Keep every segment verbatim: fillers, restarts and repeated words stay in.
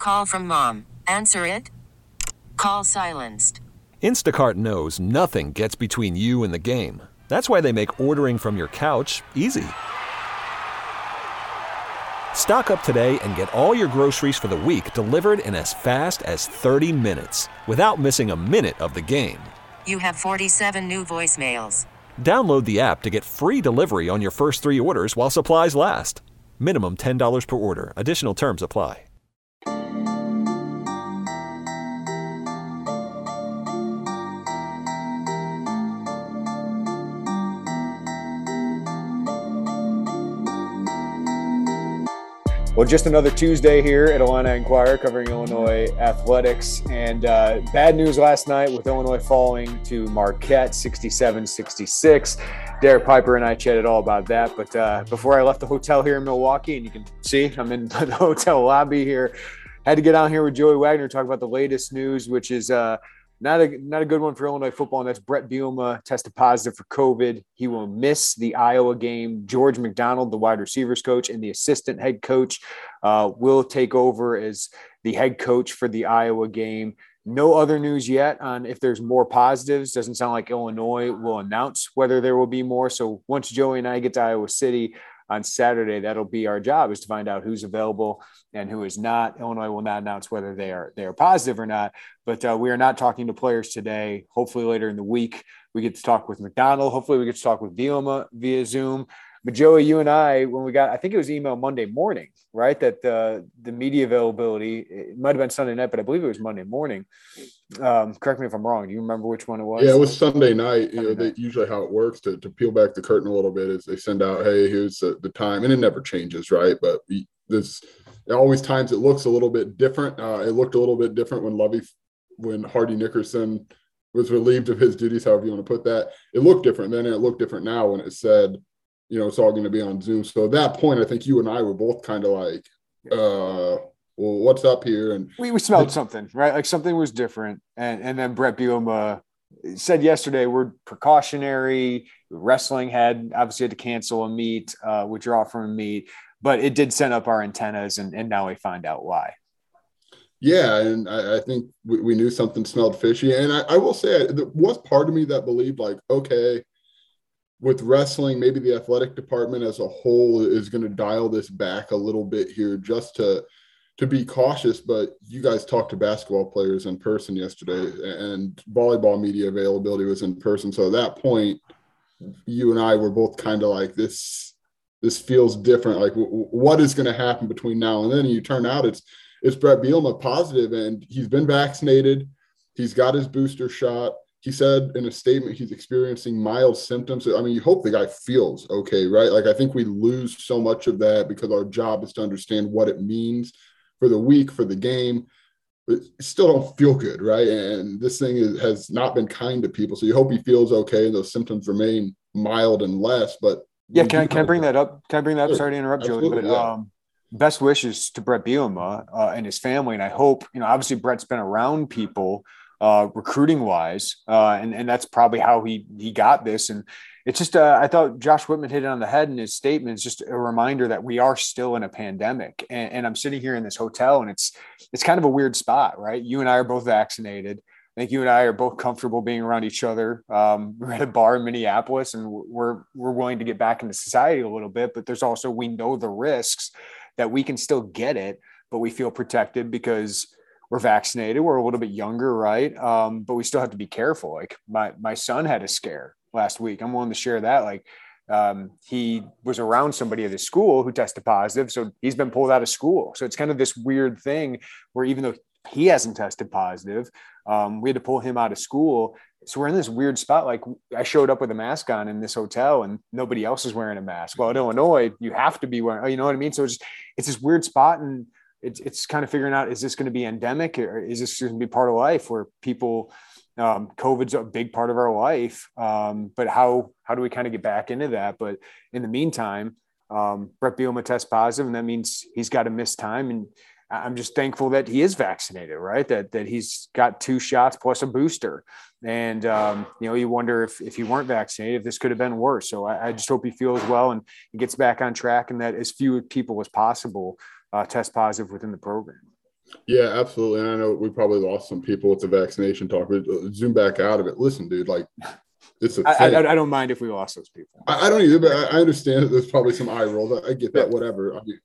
Call from mom. Answer it. Call silenced. Instacart knows nothing gets between you and the game. That's why they make ordering from your couch easy. Stock up today and get all your groceries for the week delivered in as fast as thirty minutes without missing a minute of the game. You have forty-seven new voicemails. Download the app to get free delivery on your first three orders while supplies last. Minimum ten dollars per order. Additional terms apply. Well, just another Tuesday here at Illini Inquirer covering Illinois athletics. And uh, bad news last night with Illinois falling to Marquette sixty-seven sixty-six. Derek Piper and I chatted all about that. But uh, before I left the hotel here in Milwaukee, and you can see I'm in the hotel lobby here, had to get on here with Joey Wagner to talk about the latest news, which is uh, not a not a good one for Illinois football, and that's Brett Bielema tested positive for COVID. He will miss the Iowa game. George McDonald, the wide receivers coach and the assistant head coach, uh, will take over as the head coach for the Iowa game. No other news yet on if there's more positives. Doesn't sound like Illinois will announce whether there will be more. So once Joey and I get to Iowa City on Saturday, that'll be our job, is to find out who's available and who is not. Illinois will not announce whether they are they are positive or not, but uh, we are not talking to players today. Hopefully later in the week, we get to talk with McDonald. Hopefully we get to talk with Bielema via Zoom. But Joey, you and I, when we got, I think it was email Monday morning, right? That the the media availability, it might've been Sunday night, but I believe it was Monday morning. Um, correct me if I'm wrong. Do you remember which one it was? Yeah, it was Sunday night. You know, they, usually how it works to, to peel back the curtain a little bit is they send out, hey, here's the, the time, and it never changes, right? But we, this always times it looks a little bit different. Uh, it looked a little bit different when Lovey, when Hardy Nickerson was relieved of his duties, however you want to put that. It looked different then, and it looked different now when it said, you know, it's all going to be on Zoom. So at that point, I think you and I were both kind of like, uh, well, what's up here? And we, we smelled something, right? Like something was different. And and then Brett Bielema said yesterday, we're precautionary. Wrestling had obviously had to cancel a meet, uh, withdraw from a meet, but it did send up our antennas, and, and now we find out why. Yeah, and I, I think we, we knew something smelled fishy. And I, I will say, there was part of me that believed, like, okay, with wrestling, maybe the athletic department as a whole is going to dial this back a little bit here just to to be cautious. But you guys talked to basketball players in person yesterday, and volleyball media availability was in person. So at that point, you and I were both kind of like, this this feels different. Like, w- what is going to happen between now and then? And you turn out it's it's Brett Bielema positive, and he's been vaccinated. He's got his booster shot. He said in a statement he's experiencing mild symptoms. I mean, you hope the guy feels okay, right? Like, I think we lose so much of that because our job is to understand what it means for the week, for the game, but still don't feel good, right? And this thing is, has not been kind to people. So you hope he feels okay and those symptoms remain mild and less. But yeah, can I, can I bring that up? Can I bring that up? Sure. Sorry to interrupt, Joey, but yeah. um, best wishes to Brett Bielema uh, and his family. And I hope, you know, obviously Brett's been around people Uh, recruiting wise. Uh, and, and that's probably how he, he got this. And it's just, uh, I thought Josh Whitman hit it on the head in his statement. It's just a reminder that we are still in a pandemic. And, and I'm sitting here in this hotel, and it's, it's kind of a weird spot, right? You and I are both vaccinated. I think you and I are both comfortable being around each other. Um, we're at a bar in Minneapolis, and we're, we're willing to get back into society a little bit, but there's also, we know the risks that we can still get it, but we feel protected because we're vaccinated. We're a little bit younger, right? Um, but we still have to be careful. Like my my son had a scare last week. I'm willing to share that. Like um, he was around somebody at his school who tested positive, so he's been pulled out of school. So it's kind of this weird thing where even though he hasn't tested positive, um, we had to pull him out of school. So we're in this weird spot. Like I showed up with a mask on in this hotel, and nobody else is wearing a mask. Well, in Illinois, you have to be wearing. You know what I mean? So it's it's this weird spot, and It's it's kind of figuring out, is this going to be endemic, or is this going to be part of life where people, um, COVID's a big part of our life. Um, but how, how do we kind of get back into that? But in the meantime, um, Brett Bielema tests positive, and that means he's got to miss time. And I'm just thankful that he is vaccinated, right? That, that he's got two shots plus a booster. And, um, you know, you wonder if, if he weren't vaccinated, if this could have been worse. So I, I just hope he feels well and he gets back on track, and that as few people as possible Uh, test positive within the program. Yeah, absolutely. And I know we probably lost some people with the vaccination talk. But zoom back out of it. Listen, dude, like it's a I, thing. I, I don't mind if we lost those people. I, I don't either, but I, I understand that there's probably some eye rolls. I, I get that, Yeah. whatever. I mean,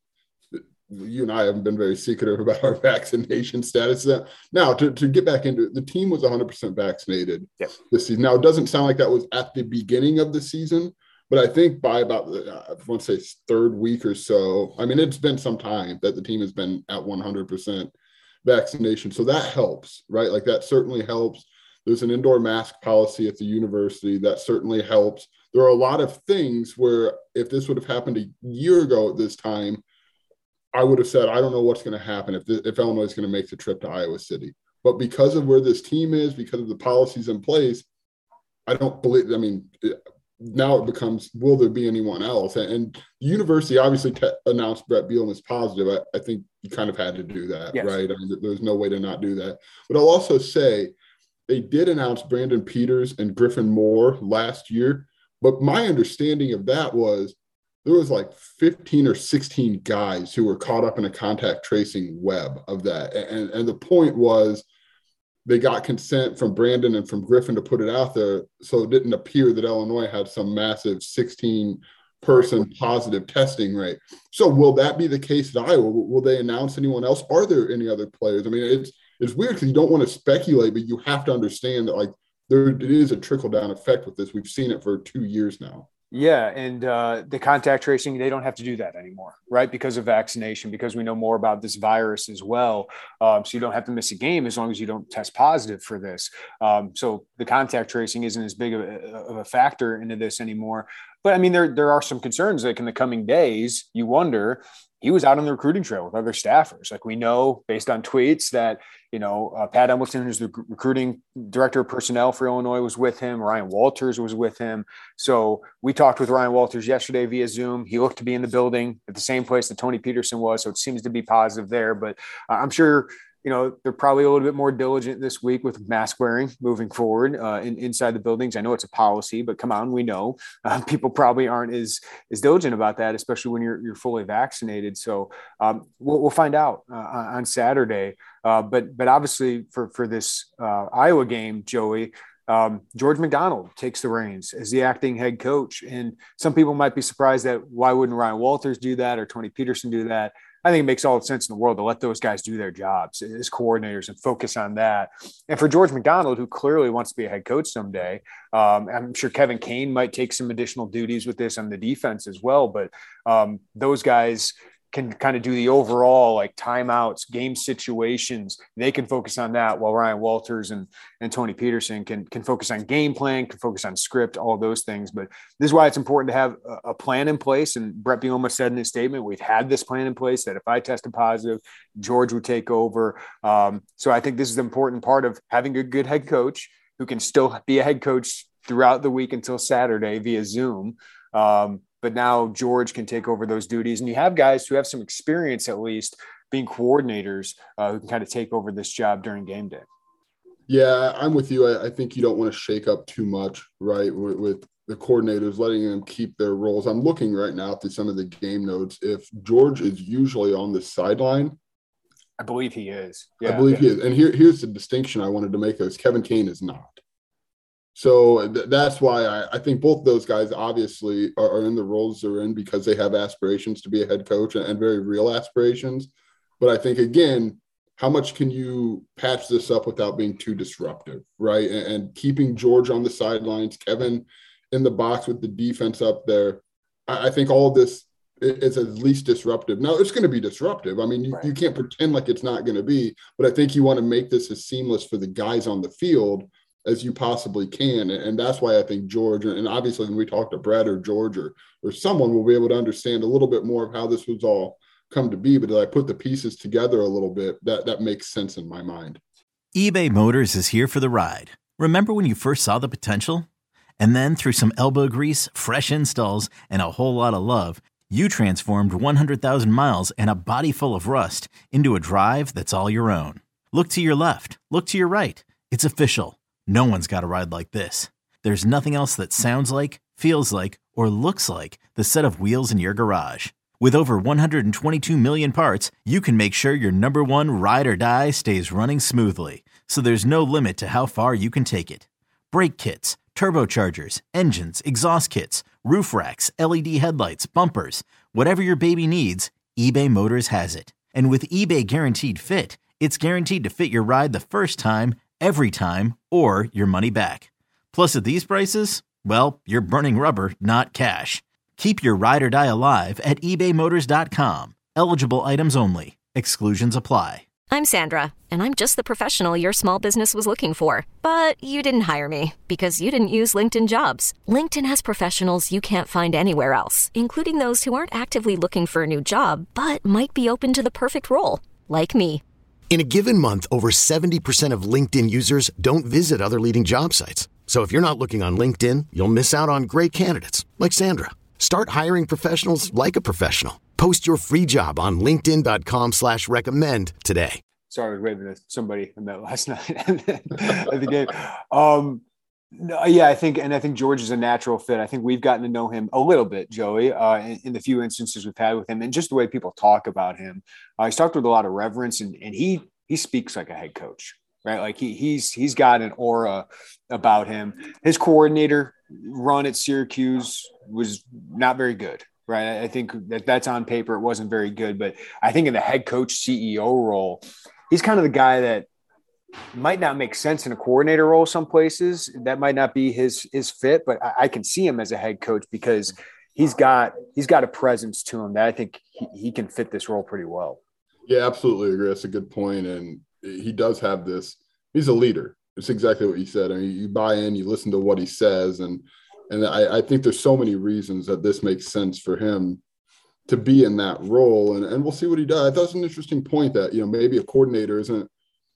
you and I haven't been very secretive about our vaccination status. Now, to, to get back into it, the team was one hundred percent vaccinated Yep. this season. Now, it doesn't sound like that was at the beginning of the season, but I think by about, I want to say third week or so, I mean, it's been some time that the team has been at one hundred percent vaccination. So that helps, right? Like that certainly helps. There's an indoor mask policy at the university. That certainly helps. There are a lot of things where if this would have happened a year ago at this time, I would have said, I don't know what's going to happen if, the, if Illinois is going to make the trip to Iowa City. But because of where this team is, because of the policies in place, I don't believe, I mean, now it becomes, will there be anyone else? And, and the university obviously te- announced Brett Bielema as positive. I, I think you kind of had to do that, Yes. right? I mean, there's no way to not do that. But I'll also say they did announce Brandon Peters and Griffin Moore last year. But my understanding of that was, there was like fifteen or sixteen guys who were caught up in a contact tracing web of that. And, and the point was they got consent from Brandon and from Griffin to put it out there. So it didn't appear that Illinois had some massive sixteen person positive testing rate. So will that be the case at Iowa? Will they announce anyone else? Are there any other players? I mean, it's, it's weird because you don't want to speculate, but you have to understand that like there it is a trickle down effect with this. We've seen it for two years now. Yeah, and uh, the contact tracing, they don't have to do that anymore, right? Because of vaccination, because we know more about this virus as well. Um, so you don't have to miss a game as long as you don't test positive for this. Um, so the contact tracing isn't as big of a, of a factor into this anymore. But I mean, there there are some concerns. Like in the coming days, you wonder. He was out on the recruiting trail with other staffers. Like we know based on tweets that, you know, uh, Pat Embleton, who's the recruiting director of personnel for Illinois, was with him. Ryan Walters was with him. So we talked with Ryan Walters yesterday via Zoom. He looked to be in the building at the same place that Tony Peterson was. So it seems to be positive there, but uh, I'm sure, you know, they're probably a little bit more diligent this week with mask wearing moving forward uh, in, inside the buildings. I know it's a policy, but come on, we know uh, people probably aren't as, as diligent about that, especially when you're, you're fully vaccinated. So um, we'll, we'll find out uh, on Saturday. Uh, but, but obviously for, for this uh, Iowa game, Joey, um, George McDonald takes the reins as the acting head coach. And some people might be surprised that why wouldn't Ryan Walters do that or Tony Peterson do that? I think it makes all the sense in the world to let those guys do their jobs as coordinators and focus on that. And for George McDonald, who clearly wants to be a head coach someday, um, I'm sure Kevin Kane might take some additional duties with this on the defense as well. But um, those guys can kind of do the overall like timeouts, game situations. They can focus on that while Ryan Walters and, and Tony Peterson can, can focus on game plan, can focus on script, all those things. But this is why it's important to have a, a plan in place. And Brett Bielema said in his statement, we've had this plan in place that if I tested positive, George would take over. Um, so I think this is the important part of having a good head coach who can still be a head coach throughout the week until Saturday via Zoom. Um, But now George can take over those duties. And you have guys who have some experience, at least, being coordinators uh, who can kind of take over this job during game day. Yeah, I'm with you. I, I think you don't want to shake up too much, right, with, with the coordinators, letting them keep their roles. I'm looking right now through some of the game notes. If George is usually on the sideline, I believe he is. Yeah, I believe yeah. he is. And here, here's the distinction I wanted to make is Kevin Kane is not. So th- that's why I, I think both those guys obviously are, are in the roles they're in because they have aspirations to be a head coach and, and very real aspirations. But I think, again, how much can you patch this up without being too disruptive, right? And, and keeping George on the sidelines, Kevin in the box with the defense up there. I, I think all of this is at least disruptive. Now, it's going to be disruptive. I mean, you, Right. you can't pretend like it's not going to be, but I think you want to make this as seamless for the guys on the field as you possibly can. And that's why I think George, and obviously when we talk to Brad or George or, or someone, will be able to understand a little bit more of how this was all come to be. But as I put the pieces together a little bit, that, that makes sense in my mind. eBay Motors is here for the ride. Remember when you first saw the potential? And then through some elbow grease, fresh installs, and a whole lot of love, you transformed one hundred thousand miles and a body full of rust into a drive that's all your own. Look to your left. Look to your right. It's official. No one's got a ride like this. There's nothing else that sounds like, feels like, or looks like the set of wheels in your garage. With over one hundred twenty-two million parts, you can make sure your number one ride or die stays running smoothly, so there's no limit to how far you can take it. Brake kits, turbochargers, engines, exhaust kits, roof racks, L E D headlights, bumpers, whatever your baby needs, eBay Motors has it. And with eBay Guaranteed Fit, it's guaranteed to fit your ride the first time, every time, or your money back. Plus, at these prices, well, you're burning rubber, not cash. Keep your ride or die alive at ebay motors dot com. Eligible items only. Exclusions apply. I'm Sandra, and I'm just the professional your small business was looking for. But you didn't hire me because you didn't use LinkedIn Jobs. LinkedIn has professionals you can't find anywhere else, including those who aren't actively looking for a new job, but might be open to the perfect role, like me. In a given month, over seventy percent of LinkedIn users don't visit other leading job sites. So if you're not looking on LinkedIn, you'll miss out on great candidates like Sandra. Start hiring professionals like a professional. Post your free job on linkedin dot com slash recommend today. Sorry, I was waving at somebody I met last night at the game. Um, no, yeah, I think, and I think George is a natural fit. I think we've gotten to know him a little bit, Joey, uh, in, in the few instances we've had with him, and just the way people talk about him. Uh, he's talked with a lot of reverence, and, and he he speaks like a head coach, right? Like he he's he's got an aura about him. His coordinator run at Syracuse was not very good, right? I think that that's on paper. It wasn't very good, but I think in the head coach C E O role, he's kind of the guy that might not make sense in a coordinator role. Some places that might not be his, his fit, but I, I can see him as a head coach because he's got, he's got a presence to him that I think he, he can fit this role pretty well. Yeah, absolutely agree. That's a good point. And he does have this, he's a leader. It's exactly what you said. I mean, you buy in, you listen to what he says. And, and I, I think there's so many reasons that this makes sense for him to be in that role. And, and we'll see what he does. I thought it was an interesting point that, you know, maybe a coordinator isn't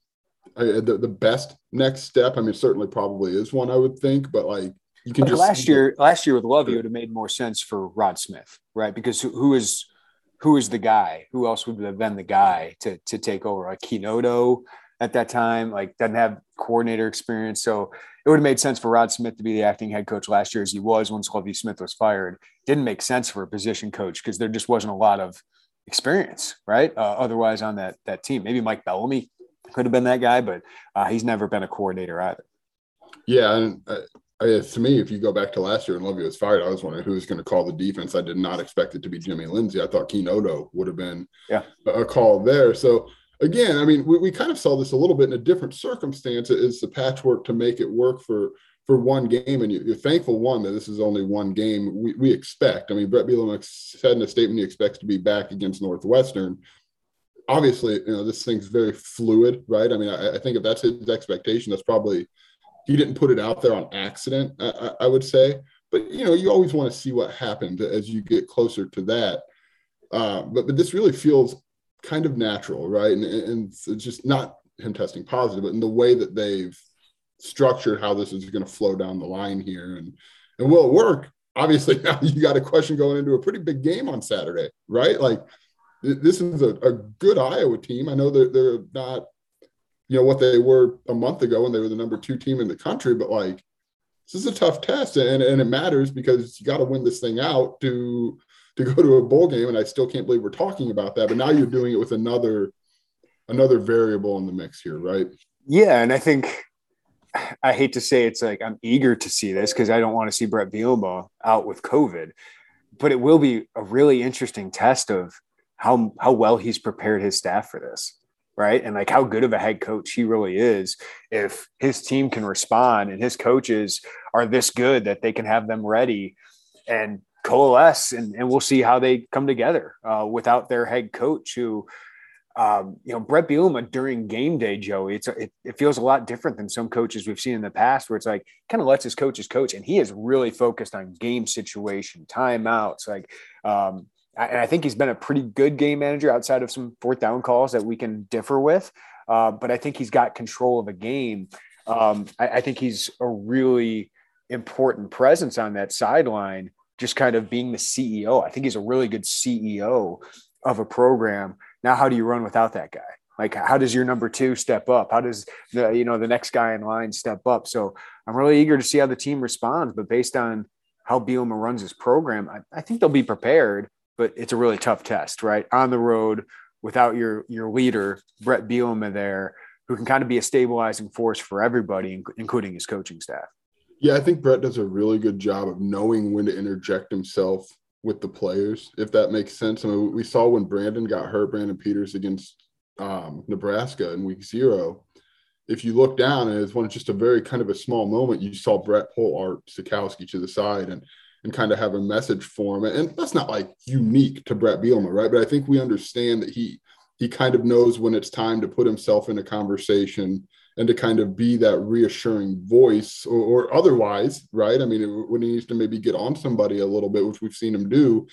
I, the, the best next step. I mean, certainly probably is one, I would think, but like you can but just last year, that. last year with Lovie, it would have made more sense for Rod Smith, right? Because who, who is, who is the guy? Who else would have been the guy to, to take over? Like Kinodo at that time, like doesn't have coordinator experience. So it would have made sense for Rod Smith to be the acting head coach last year as he was once Lovie Smith was fired. Didn't make sense for a position coach because there just wasn't a lot of experience, right? Uh, otherwise on that, that team, maybe Mike Bellamy could have been that guy, but uh, he's never been a coordinator either. Yeah. And uh, I mean, to me, if you go back to last year and Lovie was fired, I was wondering who was going to call the defense. I did not expect it to be Jimmy Lindsey. I thought Kinodo would have been yeah. a call there. So again, I mean, we, we kind of saw this a little bit in a different circumstance. It's the patchwork to make it work for, for one game. And you, you're thankful, one, that this is only one game we, we expect. I mean, Brett Bielema said in a statement he expects to be back against Northwestern. Obviously, you know, this thing's very fluid, right? I mean, I, I think if that's his expectation, that's probably – he didn't put it out there on accident, I, I would say. But, you know, you always want to see what happens as you get closer to that. Uh, but but this really feels kind of natural, right? And, and it's just not him testing positive, but in the way that they've structured how this is going to flow down the line here. And, and will it work? Obviously, now you got a question going into a pretty big game on Saturday, right? Like, th- this is a, a good Iowa team. I know that they're not, you know, what they were a month ago when they were the number two team in the country, but like, this is a tough test and, and it matters because you got to win this thing out to, to go to a bowl game. And I still can't believe we're talking about that, but now you're doing it with another, another variable in the mix here. Right. Yeah. And I think, I hate to say it's like, I'm eager to see this because I don't want to see Brett Bielema out with COVID, but it will be a really interesting test of how, how well he's prepared his staff for this. Right. And like how good of a head coach he really is if his team can respond and his coaches are this good that they can have them ready and coalesce and, and we'll see how they come together uh, without their head coach who, um, you know, Brett Bielema during game day, Joey, it's, it, it feels a lot different than some coaches we've seen in the past where it's like kind of lets his coaches coach and he is really focused on game situation, timeouts, like, um, and I think he's been a pretty good game manager outside of some fourth down calls that we can differ with. Uh, but I think he's got control of a game. Um, I, I think he's a really important presence on that sideline, just kind of being the C E O. I think he's a really good C E O of a program. Now, how do you run without that guy? Like, how does your number two step up? How does the, you know, the next guy in line step up? So I'm really eager to see how the team responds, but based on how Bielema runs his program, I, I think they'll be prepared. but it's a really tough test, right? On the road without your, your leader, Brett Bielema there, who can kind of be a stabilizing force for everybody, including his coaching staff. Yeah, I think Brett does a really good job of knowing when to interject himself with the players, if that makes sense. I mean, we saw when Brandon got hurt, Brandon Peters against um, Nebraska in week zero. If you look down, and it's one just a very kind of a small moment, you saw Brett pull Art Sikowski to the side and and kind of have a message for him. And that's not like unique to Brett Bielema, right? But I think we understand that he he kind of knows when it's time to put himself in a conversation and to kind of be that reassuring voice or, or otherwise, right? I mean, when he needs to maybe get on somebody a little bit, which we've seen him do,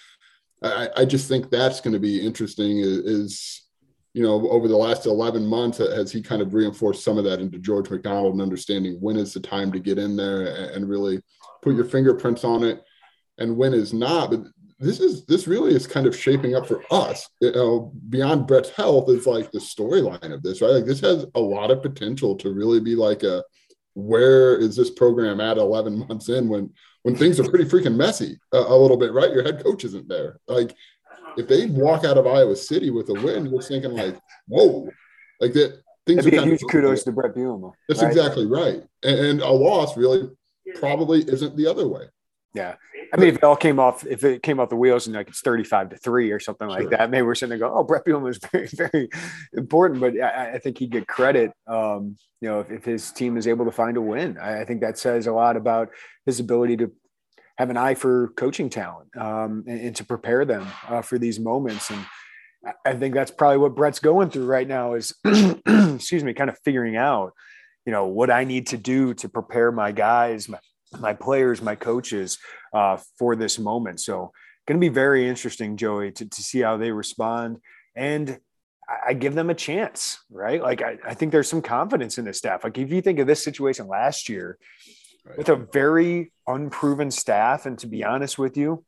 I, I just think that's going to be interesting is, is, you know, over the last eleven months, has he kind of reinforced some of that into George McDonald and understanding when is the time to get in there and, and really put your fingerprints on it and when is not. But this is, this really is kind of shaping up for us, you know, beyond Brett's health is like the storyline of this, right? Like this has a lot of potential to really be like a, where is this program at eleven months in when, when things are pretty freaking messy a, a little bit, right? Your head coach isn't there. Like if they walk out of Iowa City with a win, you're thinking like, whoa, like that things That'd are be a kind huge of kudos to Brett Bielema. That's right? exactly right. And, and a loss really probably isn't the other way. Yeah. I mean, if it all came off, if it came off the wheels and like it's thirty-five to three or something like Sure. that, maybe we're sitting there going, oh, Brett Bielema is very, very important. But I, I think he'd get credit, um, you know, if, if his team is able to find a win. I, I think that says a lot about his ability to have an eye for coaching talent um, and, and to prepare them uh, for these moments. And I, I think that's probably what Brett's going through right now is, excuse me, kind of figuring out, you know, what I need to do to prepare my guys, my, my players, my coaches uh, for this moment. So going to be very interesting, Joey, to, to see how they respond. And I, I give them a chance, right? Like, I, I think there's some confidence in this staff. Like if you think of this situation last year right. with a very unproven staff, and to be honest with you,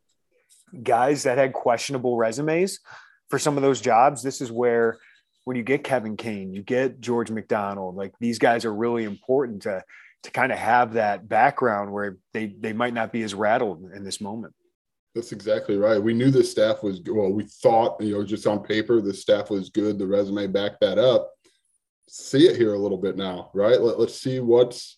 guys that had questionable resumes for some of those jobs, this is where, when you get Kevin Kane, you get George McDonald, like these guys are really important to, to kind of have that background where they, they might not be as rattled in this moment. That's exactly right. We knew the staff was, well, we thought, you know, just on paper, the staff was good. The resume backed that up. See it here a little bit now, right? Let, let's see what's,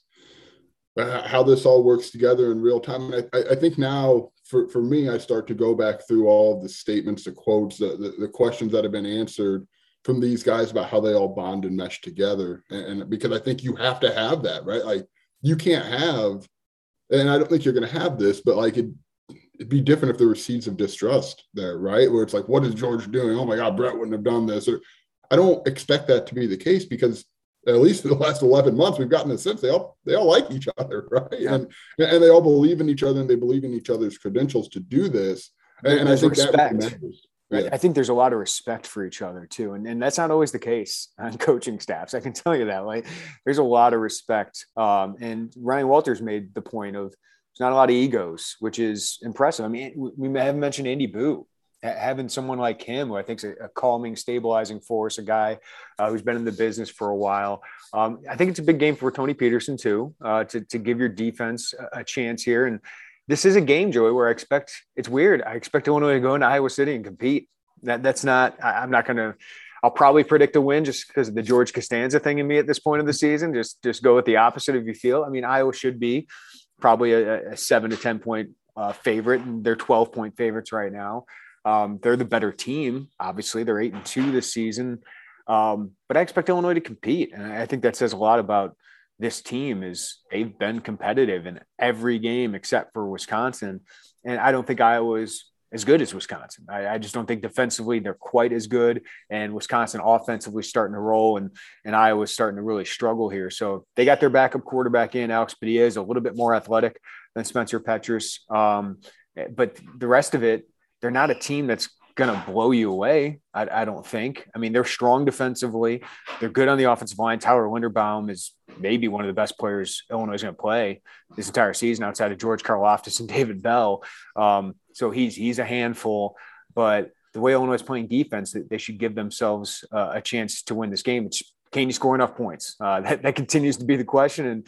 uh, how this all works together in real time. And I, I think now for, for me, I start to go back through all of the statements, the quotes, the, the, the questions that have been answered from these guys about how they all bond and mesh together. And, and because I think you have to have that, right? Like you can't have, and I don't think you're going to have this, but like it, it'd be different if there were seeds of distrust there, right? Where it's like, what is George doing? Oh my God, Brett wouldn't have done this. Or I don't expect that to be the case because at least in the last eleven months, we've gotten a sense they all, they all like each other, right? Yeah. And, and they all believe in each other and they believe in each other's credentials to do this. And, and I think respect. that really matters. Yeah. I think there's a lot of respect for each other too. And, and that's not always the case on coaching staffs. I can tell you that. Like there's a lot of respect. Um, and Ryan Walters made the point of there's not a lot of egos, which is impressive. I mean, we, we haven't mentioned Andy Boo. Having someone like him, who I think is a, a calming, stabilizing force, a guy uh, who's been in the business for a while. Um, I think it's a big game for Tony Peterson too, uh, to, to give your defense a, a chance here. And this is a game, Joey, where I expect it's weird. I expect Illinois to go into Iowa City and compete. That that's not, I, I'm not going to, I'll probably predict a win just because of the George Costanza thing in me at this point of the season. Just, just go with the opposite if you feel. I mean, Iowa should be probably a, a seven to ten point uh, favorite, and they're twelve point favorites right now. Um, they're the better team. Obviously, they're eight and two this season. Um, but I expect Illinois to compete. And I think that says a lot about this team is they've been competitive in every game except for Wisconsin. And I don't think Iowa is as good as Wisconsin. I, I just don't think defensively they're quite as good, and Wisconsin offensively starting to roll, and, and Iowa's starting to really struggle here. So they got their backup quarterback in. Alex Padilla is a little bit more athletic than Spencer Petras. Um, but the rest of it, they're not a team that's going to blow you away. I, I don't think. I mean, they're strong defensively. They're good on the offensive line. Tyler Linderbaum is maybe one of the best players Illinois is going to play this entire season outside of George Karlaftis and David Bell. Um, so he's, he's a handful, but the way Illinois is playing defense, they should give themselves uh, a chance to win this game. It's, can you score enough points? Uh, that, that continues to be the question. And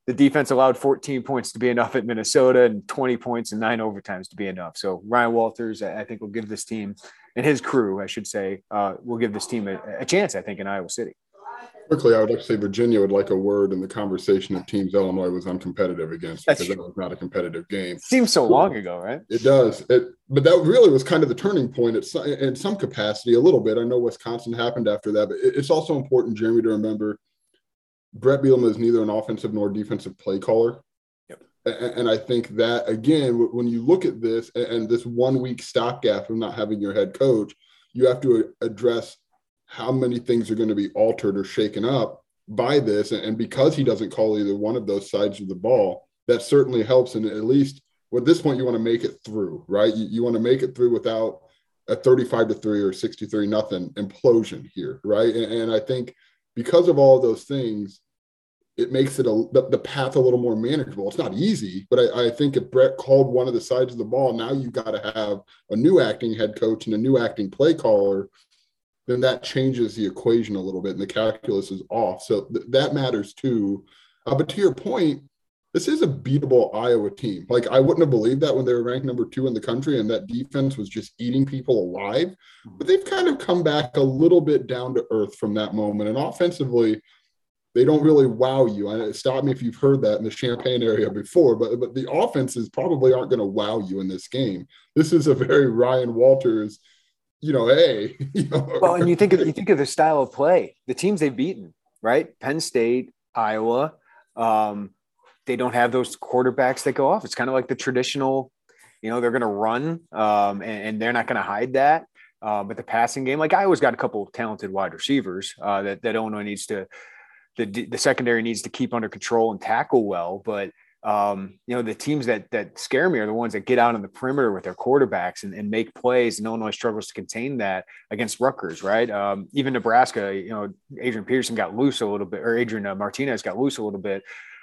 the defense allowed fourteen points to be enough at Minnesota and twenty points and nine overtimes to be enough. So Ryan Walters, I think, will give this team and his crew, I should say, uh, will give this team a, a chance, I think, in Iowa City. Quickly, I would like to say Virginia would like a word in the conversation of teams Illinois was uncompetitive against, because that was not a competitive game. Seems so long ago, right? It does. It, but that really was kind of the turning point at some, in some capacity, a little bit. I know Wisconsin happened after that, but it's also important, Jeremy, to remember Brett Bielema is neither an offensive nor defensive play caller. Yep. And I think that, again, when you look at this and this one-week stopgap of not having your head coach, you have to address how many things are going to be altered or shaken up by this. And because he doesn't call either one of those sides of the ball, that certainly helps. And at least well, at this point, you want to make it through, right? You, you want to make it through without a thirty-five to three or sixty-three nothing implosion here, right? And, and I think because of all of those things, it makes it a, the, the path a little more manageable. It's not easy, but I, I think if Brett called one of the sides of the ball, now you've got to have a new acting head coach and a new acting play caller, then that changes the equation a little bit and the calculus is off. So th- that matters too. Uh, but to your point, this is a beatable Iowa team. Like, I wouldn't have believed that when they were ranked number two in the country and that defense was just eating people alive. But they've kind of come back a little bit down to earth from that moment. And offensively, they don't really wow you. And stop me if you've heard that in the Champaign area before, but, but the offenses probably aren't going to wow you in this game. This is a very Ryan Walters, you know, hey. You know, well, and you think of you think of the style of play, the teams they've beaten, right? Penn State, Iowa. Um, they don't have those quarterbacks that go off. It's kind of like the traditional, you know, they're going to run um, and, and they're not going to hide that. Uh, but the passing game, like Iowa's got a couple of talented wide receivers uh, that, that Illinois needs to, the, the secondary needs to keep under control and tackle well. But, um, you know, the teams that that scare me are the ones that get out on the perimeter with their quarterbacks and, and make plays. And Illinois struggles to contain that against Rutgers, right? Um, even Nebraska, you know, Adrian Peterson got loose a little bit, or Adrian uh, Martinez got loose a little bit.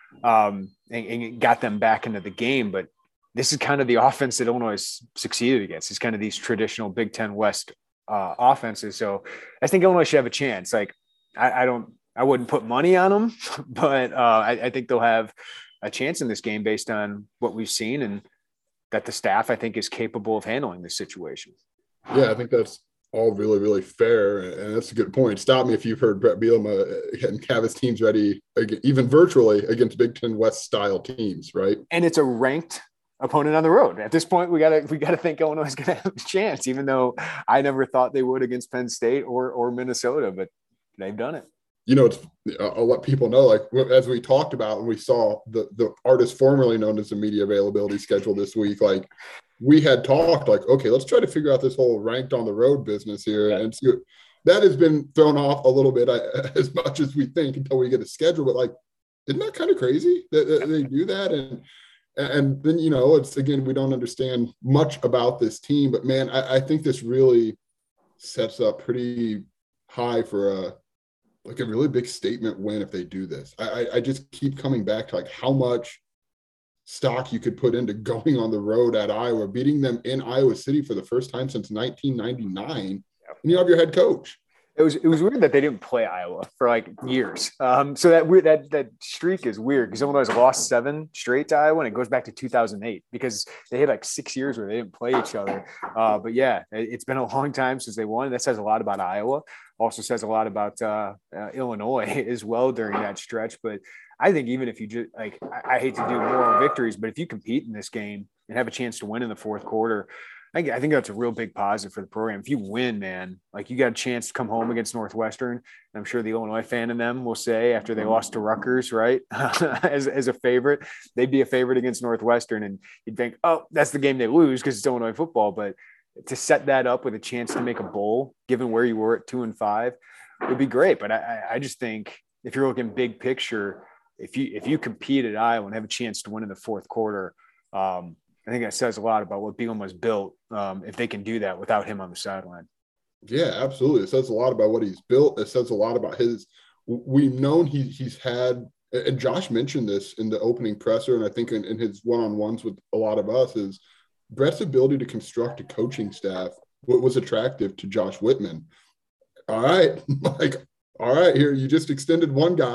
Um, and, and got them back into the game. But this is kind of the offense that Illinois has succeeded against. It's kind of these traditional Big Ten West uh, offenses. So I think Illinois should have a chance. Like, I, I don't, I wouldn't put money on them, but uh, I, I think they'll have a chance in this game based on what we've seen and that the staff, I think, is capable of handling this situation. Yeah, I think that's all really, really fair. And that's a good point. Stop me if you've heard Brett Bielema and have his teams ready, even virtually, against Big Ten West style teams, right? And it's a ranked opponent on the road. At this point, we got to we got to think Illinois is going to have a chance, even though I never thought they would against Penn State or or Minnesota, but they've done it. You know, it's, I'll let people know, like, as we talked about and we saw the, the artist formerly known as the media availability schedule this week, like, we had talked like, okay, let's try to figure out this whole ranked on the road business here. Yeah. And so that has been thrown off a little bit as much as we think until we get a schedule. But like, isn't that kind of crazy that, that they do that? And, and then, you know, it's, again, we don't understand much about this team, but man, I, I think this really sets up pretty high for a, like a really big statement win if they do this. I, I just keep coming back to like how much stock you could put into going on the road at Iowa, beating them in Iowa City for the first time since nineteen ninety-nine. Yep. And you have your head coach. It was it was weird that they didn't play Iowa for like years. Um, so that weird that that streak is weird because Illinois has lost seven straight to Iowa, and it goes back to two thousand eight because they had like six years where they didn't play each other. Uh, but yeah, it, it's been a long time since they won. That says a lot about Iowa. Also says a lot about uh, uh, Illinois as well during that stretch. But I think even if you just like, I, I hate to do moral victories, but if you compete in this game and have a chance to win in the fourth quarter, I, I think that's a real big positive for the program. If you win, man, like you got a chance to come home against Northwestern. I'm sure the Illinois fan in them will say after they lost to Rutgers, right, as, as a favorite, they'd be a favorite against Northwestern. And you'd think, oh, that's the game they lose because it's Illinois football. But to set that up with a chance to make a bowl, given where you were at two and five, would be great. But I, I just think if you're looking big picture, if you if you compete at Iowa and have a chance to win in the fourth quarter, um, I think that says a lot about what Bielema's built. Um, if they can do that without him on the sideline. Yeah, absolutely. It says a lot about what he's built. It says a lot about his. We've known he he's had, and Josh mentioned this in the opening presser, and I think in, in his one-on-ones with a lot of us is Brett's ability to construct a coaching staff. What was attractive to Josh Whitman. All right, like all right, here you just extended one guy.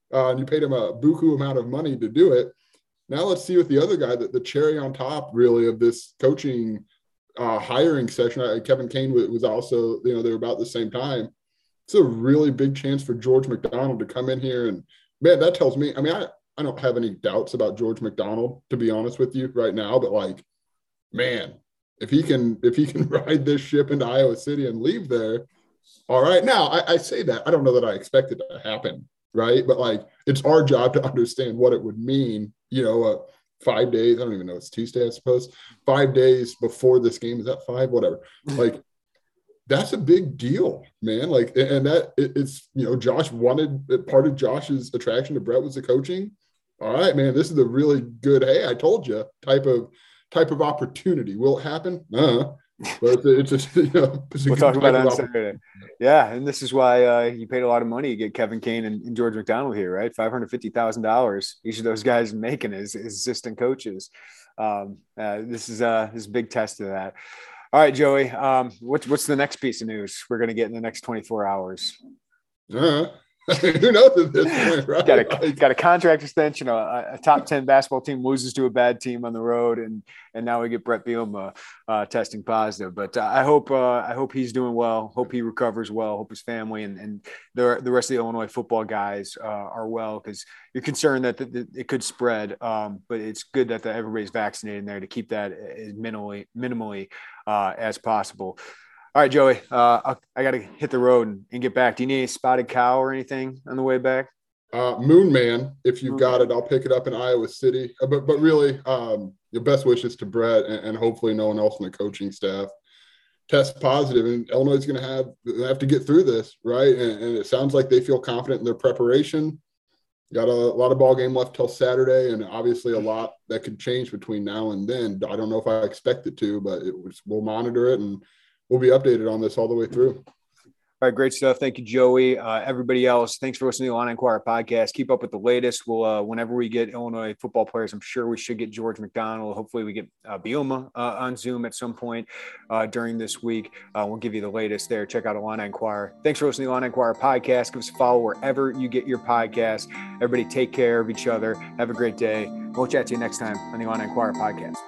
uh, and you paid him a buku amount of money to do it. Now let's see what the other guy, that the cherry on top really of this coaching uh, hiring session. I, Kevin Kane was also, you know, they were about the same time. It's a really big chance for George McDonald to come in here. And man, that tells me, I mean, I, I don't have any doubts about George McDonald, to be honest with you right now, but like, man, if he can, if he can ride this ship into Iowa City and leave there, all right. Now I, I say that, I don't know that I expect it to happen. Right. But like, it's our job to understand what it would mean, you know, uh, five days. I don't even know. It's Tuesday, I suppose. Five days before this game. Is that five? Whatever. Like, that's a big deal, man. Like, and that it, it's, you know, Josh wanted, part of Josh's attraction to Brett was the coaching. All right, man, this is a really good, hey, I told you type of, type of opportunity. Will it happen? Uh-huh. But it's just, you know, we'll talk about it on Saturday. Yeah, and this is why uh, you paid a lot of money to get Kevin Kane and, and George McDonald here, right? five hundred fifty thousand dollars each of those guys making as, as assistant coaches. Um, uh, this is uh, this is a big test of that. All right, Joey, um, what's what's the next piece of news we're going to get in the next twenty-four hours? Uh-huh. Who knows at this point, right? got, a, got a contract extension. A, a top ten basketball team loses to a bad team on the road, and and now we get Brett Bielema uh, testing positive. But uh, I hope uh, I hope he's doing well. Hope he recovers well. Hope his family and and the the rest of the Illinois football guys uh, are well, because you're concerned that the, the, it could spread. Um, but it's good that the, everybody's vaccinated in there to keep that as minimally minimally uh, as possible. All right, Joey, uh, I got to hit the road and, and get back. Do you need a spotted cow or anything on the way back? Uh, Moon Man, if you've got it, I'll pick it up in Iowa City. Uh, but but really, um, your best wishes to Brett and, and hopefully no one else on the coaching staff test positive. And Illinois is going to have have to get through this, right? And, and it sounds like they feel confident in their preparation. Got a lot of ball game left till Saturday, and obviously a lot that could change between now and then. I don't know if I expect it to, but it was, we'll monitor it and we'll be updated on this all the way through. All right, great stuff. Thank you, Joey. Uh, everybody else, thanks for listening to the Illini Inquirer podcast. Keep up with the latest. We'll, uh, whenever we get Illinois football players, I'm sure we should get George McDonald. Hopefully we get uh, Bielema uh, on Zoom at some point uh, during this week. Uh, we'll give you the latest there. Check out Illini Inquirer. Thanks for listening to the Illini Inquirer podcast. Give us a follow wherever you get your podcast. Everybody take care of each other. Have a great day. We'll chat to you next time on the Illini Inquirer podcast.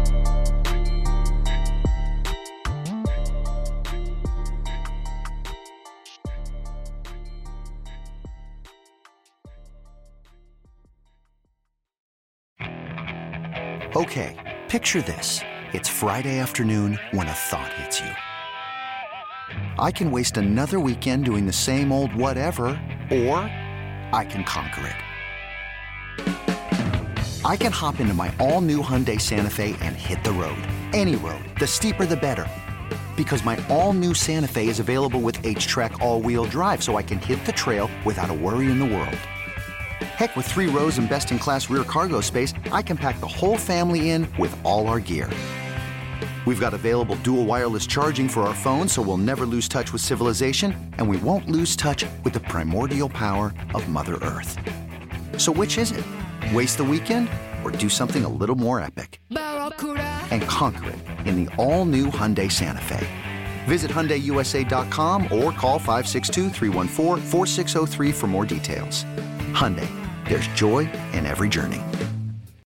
Okay, picture this. It's Friday afternoon when a thought hits you. I can waste another weekend doing the same old whatever, or I can conquer it. I can hop into my all-new Hyundai Santa Fe and hit the road. Any road. The steeper, the better. Because my all-new Santa Fe is available with H-Track all-wheel drive, so I can hit the trail without a worry in the world. Heck, with three rows and best-in-class rear cargo space, I can pack the whole family in with all our gear. We've got available dual wireless charging for our phones, so we'll never lose touch with civilization, and we won't lose touch with the primordial power of Mother Earth. So which is it? Waste the weekend or do something a little more epic? And conquer it in the all-new Hyundai Santa Fe. Visit Hyundai U S A dot com or call five six two, three one four, four six zero three for more details. Hyundai, there's joy in every journey.